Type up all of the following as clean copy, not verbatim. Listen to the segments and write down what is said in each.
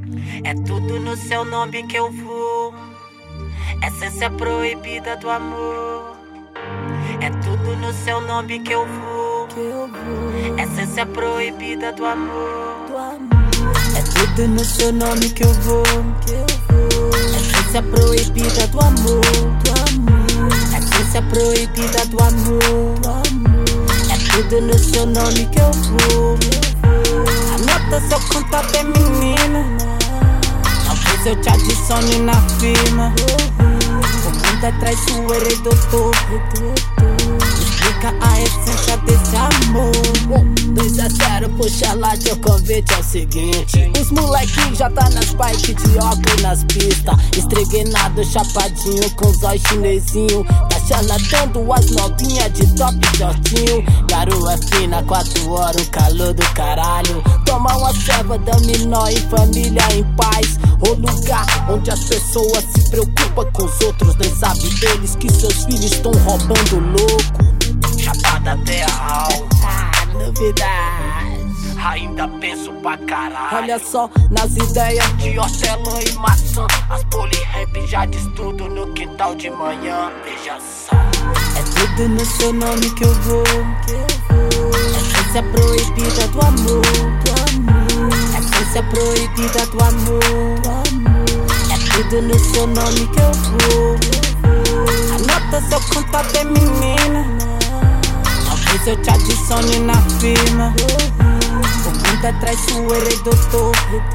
É tudo no seu nome que eu vou. Essência proibida do amor. É tudo no seu nome que eu vou. Essência proibida do amor. É tudo no seu nome que eu vou. Essência proibida do amor. Essência proibida do amor. É tudo no seu nome que eu vou. Anota seu contato, é menina. Talvez eu te adicione na firma. O mundo é traiçoeiro e doutor. Explica a essência desse amor. 2-0, puxa lá, teu convite é o seguinte. Os molequinhos já tá nas bikes de óculos nas pistas. Estreguenado, chapadinho, com zóio chinesinho. Tá charlatando as novinhas de top shortinho. Garoa fina, 4 horas, um calor do caralho. Toma uma serva, dominó em família, em paz. O lugar onde as pessoas se preocupam com os outros. Nem sabem eles que seus filhos estão roubando louco. Chapada real, novidade. ainda penso pra caralho. Olha só nas ideias de hortelã e maçã. As polirrap já diz tudo no quintal de manhã. Veja só. É tudo no seu nome que eu vou. Essência proibida do amor. Essência proibida do amor. É tudo no seu nome que eu vou. Anota seu contato, é menina. Talvez eu te adicione na firma. O mundo é traiçoeiro e doutor.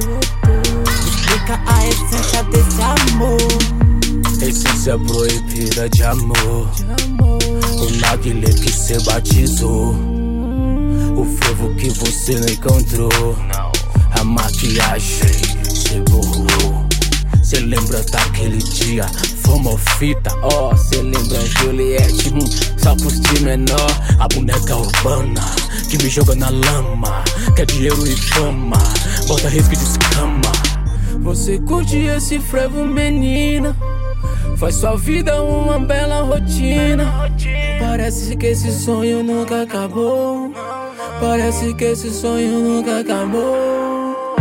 Explica a essência desse amor. Essência proibida de amor. O narguilé que cê batizou. O frevo que você não encontrou. A maquiagem cê borrou. Cê lembra daquele dia? Fomos fita, ó, cê lembra Juliette, só pros de menor. A boneca urbana, que me joga na lama. Quer dinheiro e fama, bota risco de escama. Você curte esse frevo, menina? Faz sua vida uma bela rotina. Parece que esse sonho nunca acabou. Parece que esse sonho nunca acabou.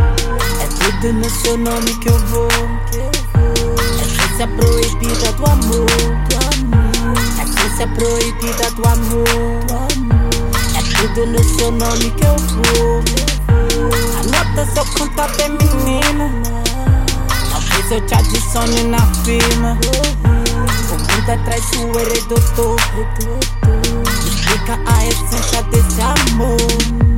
É tudo no seu nome que eu vou. Essência proibida do amor. Essência proibida do amor. É tudo no seu nome que eu vou. Anota seu contato, é menina. Talvez eu te adicione na firma. O mundo é traiçoeiro e doutor. Explica a essência desse amor.